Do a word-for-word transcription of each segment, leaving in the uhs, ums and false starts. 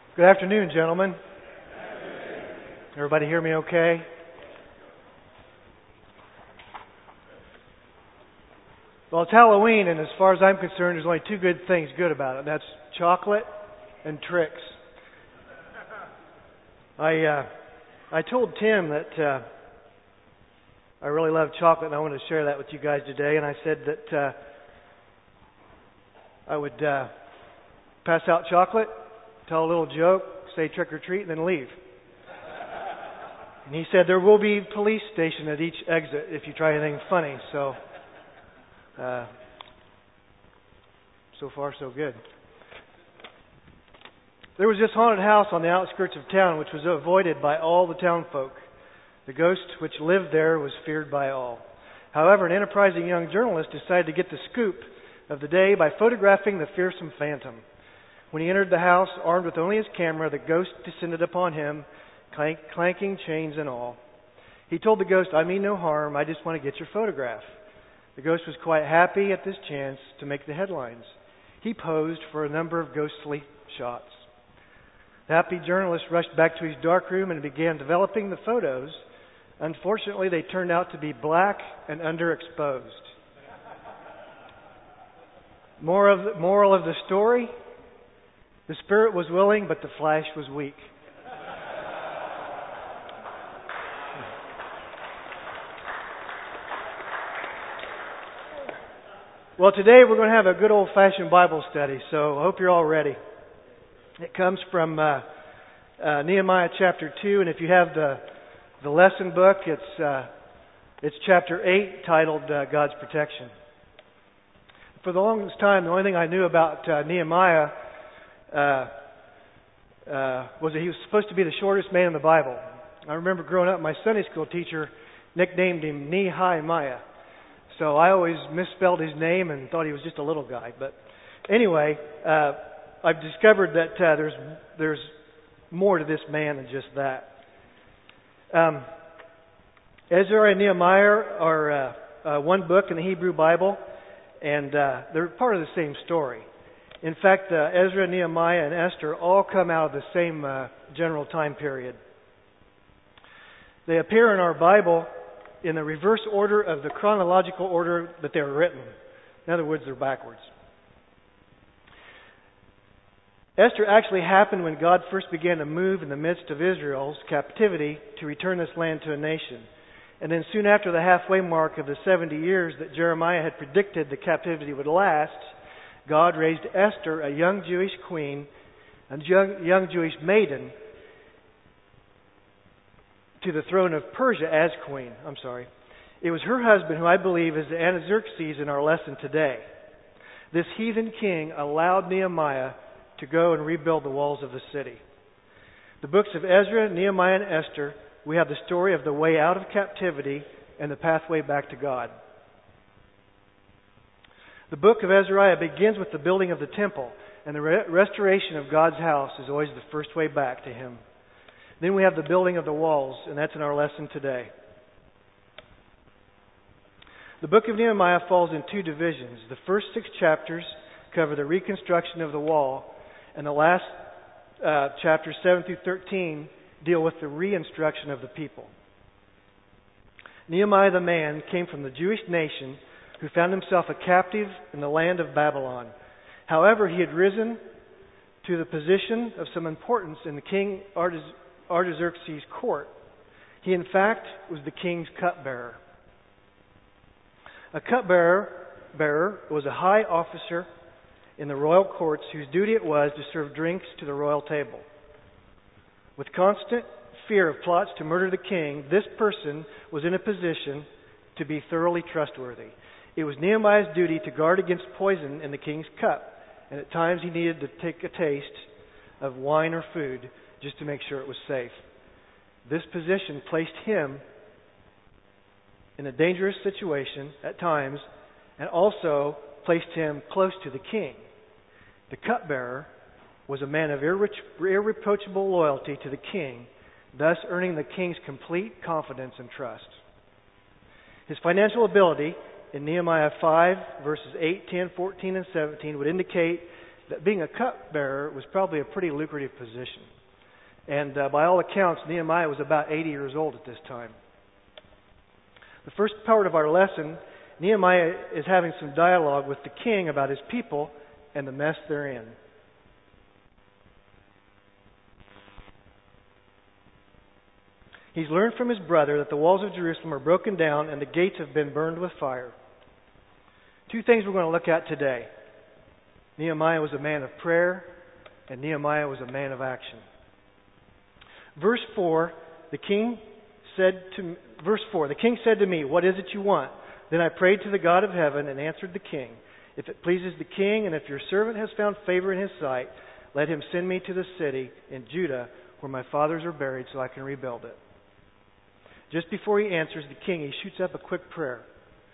Good afternoon, gentlemen. Everybody hear me okay? Well, it's Halloween, and as far as I'm concerned, there's only two good things good about it. That's chocolate and tricks. I uh, I told Tim that uh, I really love chocolate, and I wanted to share that with you guys today. And I said that uh, I would uh, pass out chocolate, tell a little joke, say trick or treat, and then leave. And he said there will be a police station at each exit if you try anything funny. So, uh, so far so good. There was this haunted house on the outskirts of town which was avoided by all the town folk. The ghost which lived there was feared by all. However, an enterprising young journalist decided to get the scoop of the day by photographing the fearsome phantom. When he entered the house, armed with only his camera, the ghost descended upon him, clank, clanking chains and all. He told the ghost, "I mean no harm, I just want to get your photograph." The ghost was quite happy at this chance to make the headlines. He posed for a number of ghostly shots. The happy journalist rushed back to his darkroom and began developing the photos. Unfortunately, they turned out to be black and underexposed. More of the, moral of the story: the spirit was willing, but the flesh was weak. Well, today we're going to have a good old-fashioned Bible study, so I hope you're all ready. It comes from uh, uh, Nehemiah chapter two, and if you have the the lesson book, it's uh, it's chapter eight, titled uh, God's Protection. For the longest time, the only thing I knew about uh, Nehemiah uh, uh, was that he was supposed to be the shortest man in the Bible. I remember growing up, my Sunday school teacher nicknamed him Nehemiah. So I always misspelled his name and thought he was just a little guy. But anyway, uh, I've discovered that uh, there's there's more to this man than just that. Um, Ezra and Nehemiah are uh, uh, one book in the Hebrew Bible, and uh, they're part of the same story. In fact, uh, Ezra, Nehemiah, and Esther all come out of the same uh, general time period. They appear in our Bible in the reverse order of the chronological order that they were written. In other words, they're backwards. Esther actually happened when God first began to move in the midst of Israel's captivity to return this land to a nation. And then soon after the halfway mark of the seventy years that Jeremiah had predicted the captivity would last, God raised Esther, a young Jewish queen, a young, young Jewish maiden, to the throne of Persia as queen. I'm sorry. It was her husband who I believe is the Artaxerxes in our lesson today. This heathen king allowed Nehemiah to go and rebuild the walls of the city. The books of Ezra, Nehemiah, and Esther, we have the story of the way out of captivity and the pathway back to God. The book of Ezra begins with the building of the temple, and the re- restoration of God's house is always the first way back to Him. Then we have the building of the walls, and that's in our lesson today. The book of Nehemiah falls in two divisions. The first six chapters cover the reconstruction of the wall, and the last uh, chapters, seven through thirteen, deal with the re-instruction of the people. Nehemiah the man came from the Jewish nation who found himself a captive in the land of Babylon. However, he had risen to the position of some importance in the king Artaxerxes' court. He, in fact, was the king's cupbearer. A cupbearer bearer was a high officer in the royal courts whose duty it was to serve drinks to the royal table. With constant fear of plots to murder the king, this person was in a position to be thoroughly trustworthy. It was Nehemiah's duty to guard against poison in the king's cup, and at times he needed to take a taste of wine or food just to make sure it was safe. This position placed him in a dangerous situation at times, and also placed him close to the king. The cupbearer was a man of irre- irreproachable loyalty to the king, thus earning the king's complete confidence and trust. His financial ability in Nehemiah five, verses eight, ten, fourteen, and seventeen would indicate that being a cupbearer was probably a pretty lucrative position. And uh, by all accounts, Nehemiah was about eighty years old at this time. The first part of our lesson, Nehemiah is having some dialogue with the king about his people and the mess they're in. He's learned from his brother that the walls of Jerusalem are broken down and the gates have been burned with fire. Two things we're going to look at today. Nehemiah was a man of prayer, and Nehemiah was a man of action. Verse four, the king said to verse four, the king said to me, "What is it you want?" Then I prayed to the God of heaven and answered the king, "If it pleases the king, and if your servant has found favor in his sight, let him send me to the city in Judah where my fathers are buried so I can rebuild it." Just before he answers the king, he shoots up a quick prayer.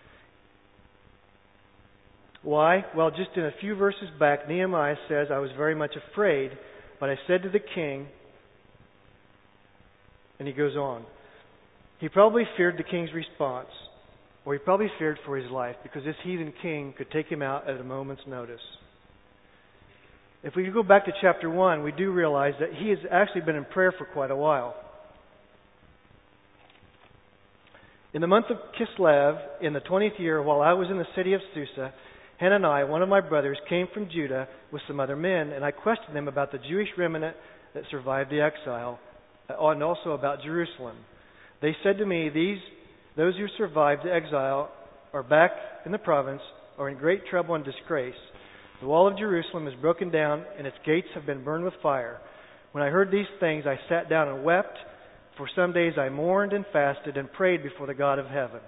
Why? Well, just in a few verses back, Nehemiah says, "I was very much afraid, but I said to the king," and he goes on. He probably feared the king's response, or he probably feared for his life, because this heathen king could take him out at a moment's notice. If we go back to chapter one, we do realize that he has actually been in prayer for quite a while. In the month of Kislev, in the twentieth year, while I was in the city of Susa, Hananiah, one of my brothers, came from Judah with some other men, and I questioned them about the Jewish remnant that survived the exile, and also about Jerusalem. They said to me, "These, those who survived the exile are back in the province, are in great trouble and disgrace. The wall of Jerusalem is broken down, and its gates have been burned with fire." When I heard these things, I sat down and wept. For some days I mourned and fasted and prayed before the God of heaven.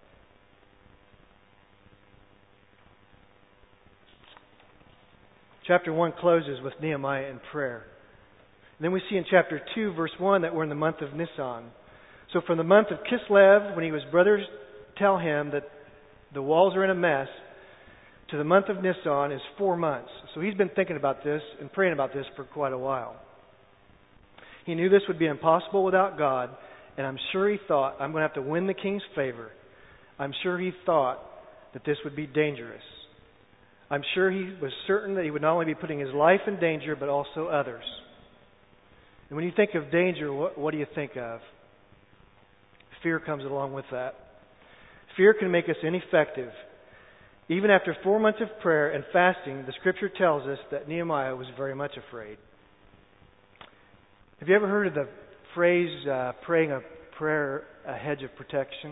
Chapter one closes with Nehemiah in prayer. And then we see in chapter two, verse one, that we're in the month of Nisan. So from the month of Kislev, when he was brothers tell him that the walls are in a mess, to the month of Nisan is four months. So he's been thinking about this and praying about this for quite a while. He knew this would be impossible without God, and I'm sure he thought, I'm going to have to win the king's favor. I'm sure he thought that this would be dangerous. I'm sure he was certain that he would not only be putting his life in danger, but also others. And when you think of danger, what, what do you think of? Fear comes along with that. Fear can make us ineffective. Even after four months of prayer and fasting, the Scripture tells us that Nehemiah was very much afraid. Have you ever heard of the phrase, uh, praying a prayer, a hedge of protection?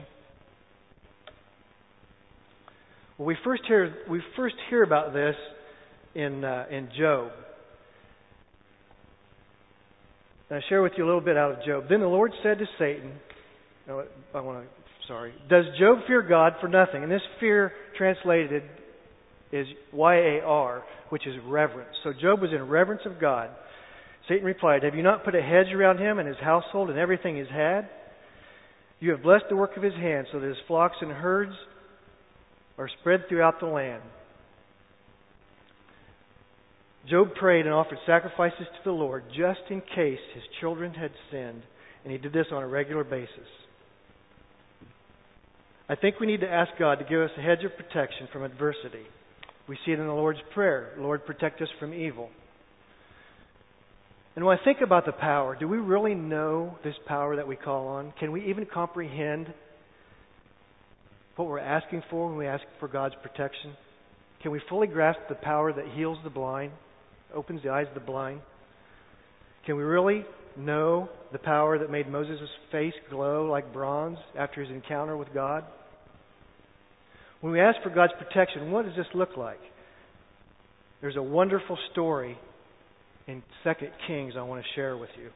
Well, we first hear we first hear about this in uh, in Job. And I share with you a little bit out of Job. Then the Lord said to Satan, no, I want to, sorry, "Does Job fear God for nothing?" And this fear translated is Y A R, which is reverence. So Job was in reverence of God. Satan replied, "Have you not put a hedge around him and his household and everything he's had? You have blessed the work of his hands so that his flocks and herds are spread throughout the land." Job prayed and offered sacrifices to the Lord just in case his children had sinned, and he did this on a regular basis. I think we need to ask God to give us a hedge of protection from adversity. We see it in the Lord's Prayer. "Lord, protect us from evil." And when I think about the power, do we really know this power that we call on? Can we even comprehend what we're asking for when we ask for God's protection? Can we fully grasp the power that heals the blind, opens the eyes of the blind? Can we really know the power that made Moses' face glow like bronze after his encounter with God? When we ask for God's protection, what does this look like? There's a wonderful story in Second Kings I want to share with you.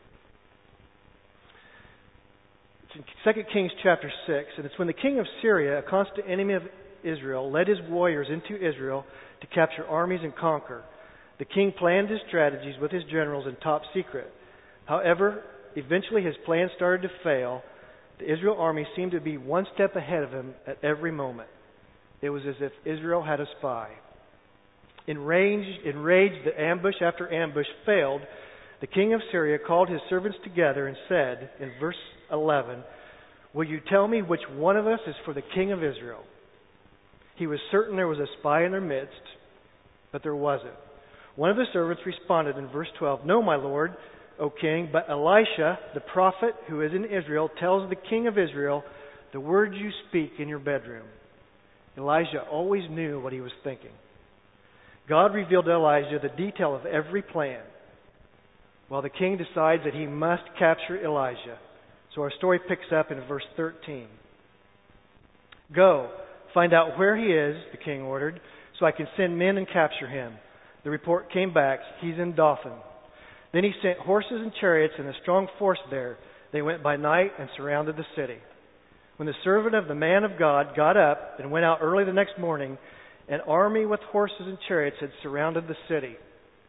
It's in Second Kings chapter six, and it's when the king of Syria, a constant enemy of Israel, led his warriors into Israel to capture armies and conquer. The king planned his strategies with his generals in top secret. However, eventually his plan started to fail. The Israel army seemed to be one step ahead of him at every moment. It was as if Israel had a spy. Enraged, enraged that ambush after ambush failed, the king of Syria called his servants together and said, in verse eleven, "Will you tell me which one of us is for the king of Israel?" He was certain there was a spy in their midst, but there wasn't. One of the servants responded in verse twelve, "No, my lord, O king, but Elisha, the prophet who is in Israel, tells the king of Israel, the words you speak in your bedroom." Elijah always knew what he was thinking. God revealed to Elijah the detail of every plan, while the king decides that he must capture Elijah. So our story picks up in verse thirteen. "Go, find out where he is," the king ordered, "so I can send men and capture him." The report came back, "He's in Dothan." Then he sent horses and chariots and a strong force there. They went by night and surrounded the city. When the servant of the man of God got up and went out early the next morning, an army with horses and chariots had surrounded the city.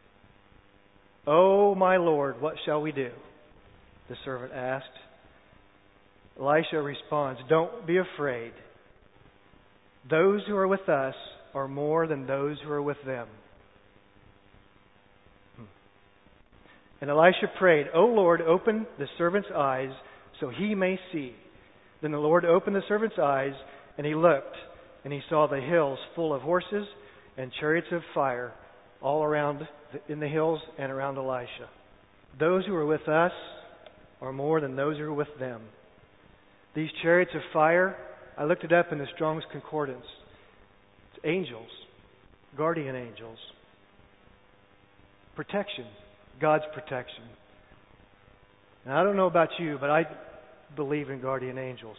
"Oh, my Lord, what shall we do?" the servant asked. Elisha responds, "Don't be afraid. Those who are with us are more than those who are with them." And Elisha prayed, "O Lord, open the servant's eyes so he may see." Then the Lord opened the servant's eyes, and he looked, and he saw the hills full of horses and chariots of fire all around in the hills and around Elisha. Those who are with us are more than those who are with them. These chariots of fire, I looked it up in the Strong's Concordance. It's angels, guardian angels. Protection. God's protection. And I don't know about you, but I believe in guardian angels.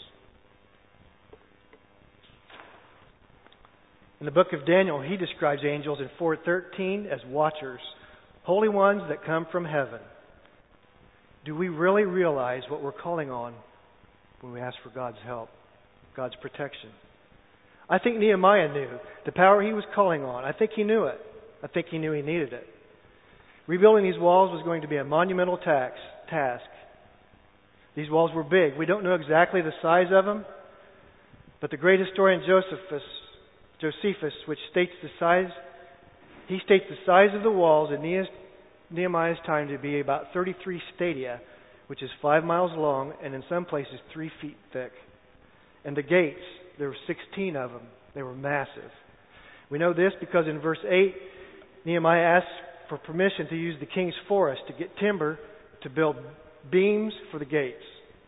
In the book of Daniel, he describes angels in four thirteen as watchers, holy ones that come from heaven. Do we really realize what we're calling on when we ask for God's help, God's protection? I think Nehemiah knew the power he was calling on. I think he knew it. I think he knew he needed it. Rebuilding these walls was going to be a monumental tax, task. These walls were big. We don't know exactly the size of them, but the great historian Josephus, Josephus, which states the size, he states the size of the walls in Nehemiah's time to be about thirty-three stadia, which is five miles long and in some places three feet thick. And the gates, there were sixteen of them. They were massive. We know this because in verse eight, Nehemiah asks for permission to use the king's forest to get timber to build beams for the gates.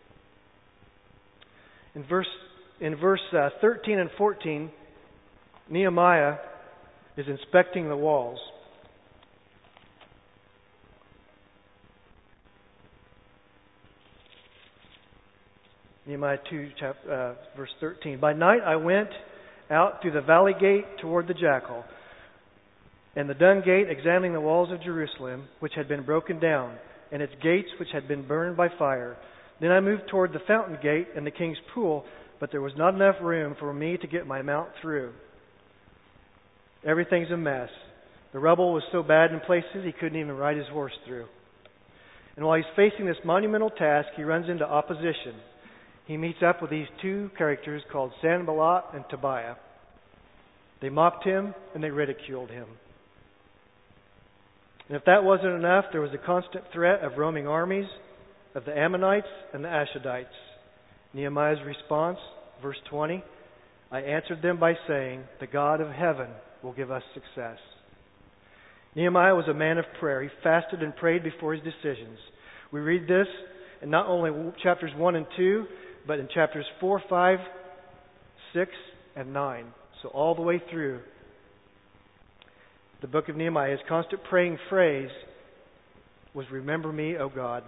In verse in verse uh, thirteen and fourteen, Nehemiah is inspecting the walls. Nehemiah two, chapter, uh, verse thirteen. "By night I went out through the valley gate toward the Jackal, and the dung gate, examining the walls of Jerusalem, which had been broken down, and its gates, which had been burned by fire. Then I moved toward the fountain gate and the king's pool, but there was not enough room for me to get my mount through. Everything's a mess. The rubble was so bad in places he couldn't even ride his horse through. And while he's facing this monumental task, he runs into opposition. He meets up with these two characters called Sanballat and Tobiah. They mocked him and they ridiculed him. And if that wasn't enough, there was a constant threat of roaming armies of the Ammonites and the Ashdodites. Nehemiah's response, verse twenty, "I answered them by saying, the God of heaven will give us success." Nehemiah was a man of prayer. He fasted and prayed before his decisions. We read this in not only chapters one and two, but in chapters four, five, six, and nine. So all the way through the book of Nehemiah, his constant praying phrase was, "Remember me, O God."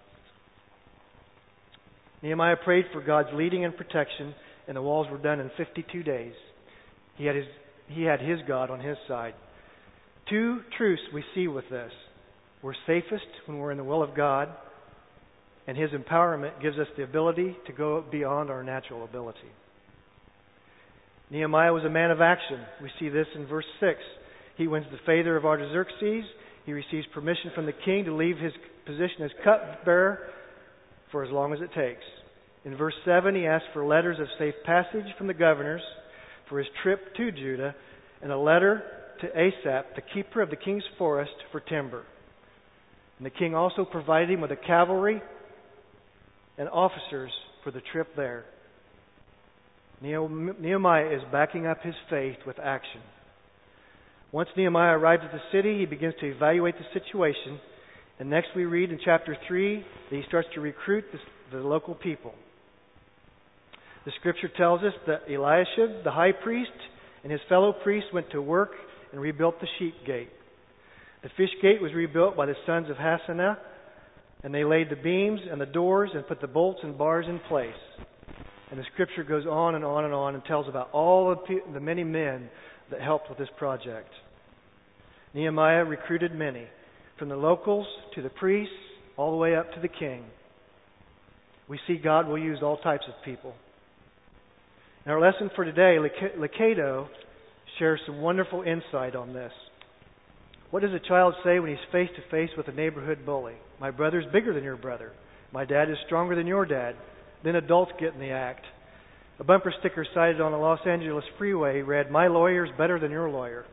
Nehemiah prayed for God's leading and protection, and the walls were done in fifty-two days. He had his, he had his God on his side. Two truths we see with this. We're safest when we're in the will of God, and His empowerment gives us the ability to go beyond our natural ability. Nehemiah was a man of action. We see this in verse six. He wins the favor of Artaxerxes. He receives permission from the king to leave his position as cupbearer for as long as it takes. In verse seven, he asks for letters of safe passage from the governors for his trip to Judah, and a letter to Asaph, the keeper of the king's forest, for timber. And the king also provided him with a cavalry and officers for the trip there. Nehemiah is backing up his faith with action. Once Nehemiah arrives at the city, he begins to evaluate the situation. And next we read in chapter three that he starts to recruit the, the local people. The scripture tells us that Eliashib, the high priest, and his fellow priests went to work and rebuilt the sheep gate. The fish gate was rebuilt by the sons of Hassenaah, and they laid the beams and the doors and put the bolts and bars in place. And the scripture goes on and on and on and tells about all the, pe- the many men that helped with this project. Nehemiah recruited many, from the locals to the priests, all the way up to the king. We see God will use all types of people. In our lesson for today, Lucado shares some wonderful insight on this. What does a child say when he's face to face with a neighborhood bully? My brother's bigger than your brother. My dad is stronger than your dad. Then adults get in the act. A bumper sticker sighted on the Los Angeles freeway read, my lawyer's better than your lawyer.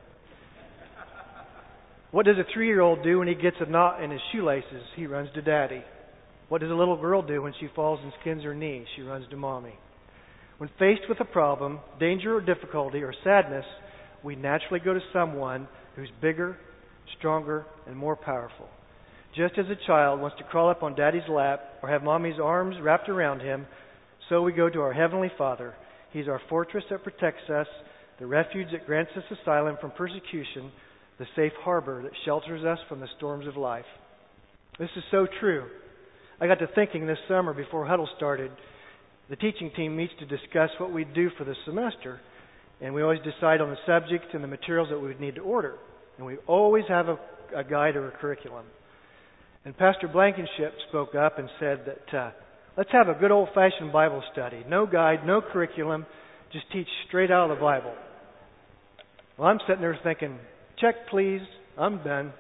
What does a three-year-old do when he gets a knot in his shoelaces? He runs to daddy. What does a little girl do when she falls and skins her knee? She runs to mommy. When faced with a problem, danger or difficulty or sadness, we naturally go to someone who's bigger, stronger, and more powerful. Just as a child wants to crawl up on daddy's lap or have mommy's arms wrapped around him, so we go to our Heavenly Father. He's our fortress that protects us, the refuge that grants us asylum from persecution, the safe harbor that shelters us from the storms of life. This is so true. I got to thinking this summer before Huddle started. The teaching team meets to discuss what we do for the semester, and we always decide on the subject and the materials that we would need to order. And we always have a, a guide or a curriculum. And Pastor Blankenship spoke up and said that uh, let's have a good old-fashioned Bible study. No guide, no curriculum, just teach straight out of the Bible. Well, I'm sitting there thinking, check please, I'm done.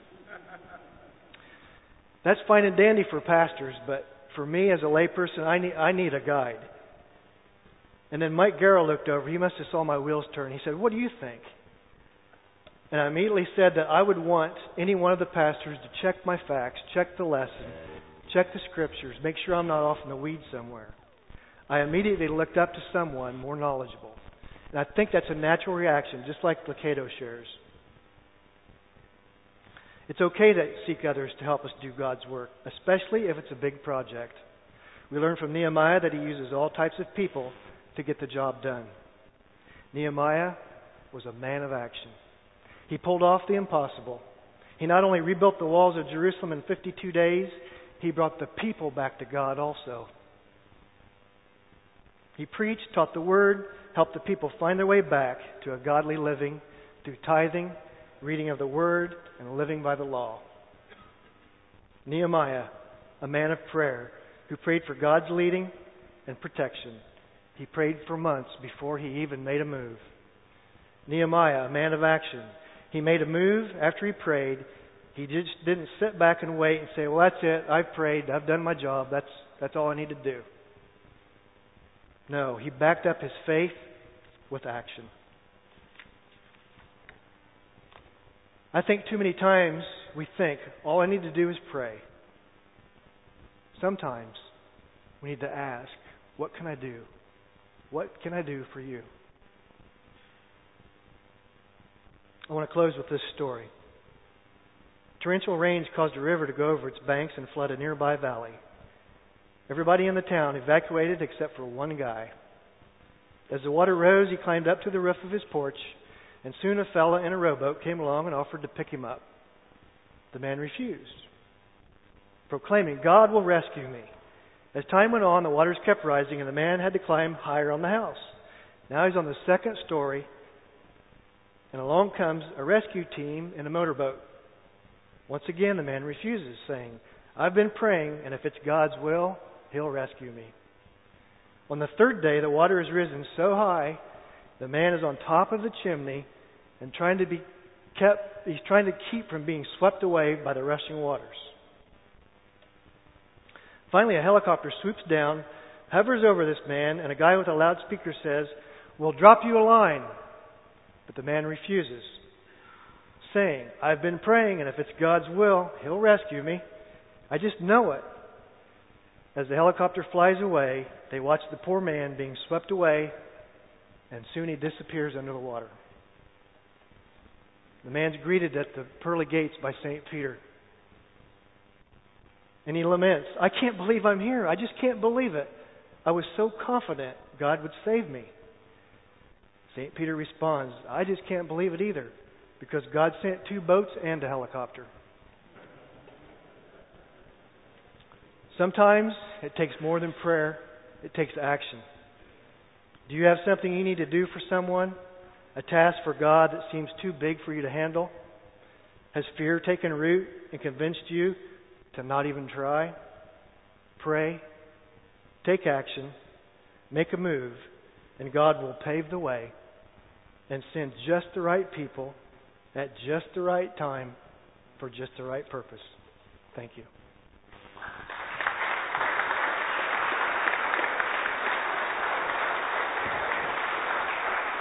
That's fine and dandy for pastors, but for me as a layperson, I need, I need a guide. And then Mike Garrow looked over. He must have saw my wheels turn. He said, what do you think? And I immediately said that I would want any one of the pastors to check my facts, check the lesson, check the scriptures, make sure I'm not off in the weeds somewhere. I immediately looked up to someone more knowledgeable. And I think that's a natural reaction, just like Lucado shares. It's okay to seek others to help us do God's work, especially if it's a big project. We learn from Nehemiah that he uses all types of people to get the job done. Nehemiah was a man of action. He pulled off the impossible. He not only rebuilt the walls of Jerusalem in fifty-two days, he brought the people back to God also. He preached, taught the word, helped the people find their way back to a godly living through tithing, reading of the word, and living by the law. Nehemiah, a man of prayer, who prayed for God's leading and protection. He prayed for months before he even made a move. Nehemiah, a man of action. He made a move after he prayed. He just didn't sit back and wait and say, well, that's it. I've prayed. I've done my job. That's, that's all I need to do. No, he backed up his faith with action. I think too many times we think, all I need to do is pray. Sometimes we need to ask, what can I do? What can I do for you? I want to close with this story. Torrential rains caused a river to go over its banks and flood a nearby valley. Everybody in the town evacuated except for one guy. As the water rose, he climbed up to the roof of his porch, and soon a fella in a rowboat came along and offered to pick him up. The man refused, proclaiming, God will rescue me. As time went on, the waters kept rising, and the man had to climb higher on the house. Now he's on the second story, and along comes a rescue team in a motorboat. Once again, the man refuses, saying, I've been praying, and if it's God's will, He'll rescue me. On the third day, the water has risen so high, the man is on top of the chimney and trying to be kept, he's trying to keep from being swept away by the rushing waters. Finally, a helicopter swoops down, hovers over this man, and a guy with a loudspeaker says, we'll drop you a line. But the man refuses, saying, I've been praying, and if it's God's will, He'll rescue me. I just know it. As the helicopter flies away, they watch the poor man being swept away, and soon he disappears under the water. The man's greeted at the pearly gates by Saint Peter. And he laments, I can't believe I'm here. I just can't believe it. I was so confident God would save me. Saint Peter responds, I just can't believe it either, because God sent two boats and a helicopter. Sometimes it takes more than prayer. It takes action. Do you have something you need to do for someone? A task for God that seems too big for you to handle? Has fear taken root and convinced you to not even try? Pray. Take action. Make a move. And God will pave the way and send just the right people at just the right time for just the right purpose. Thank you.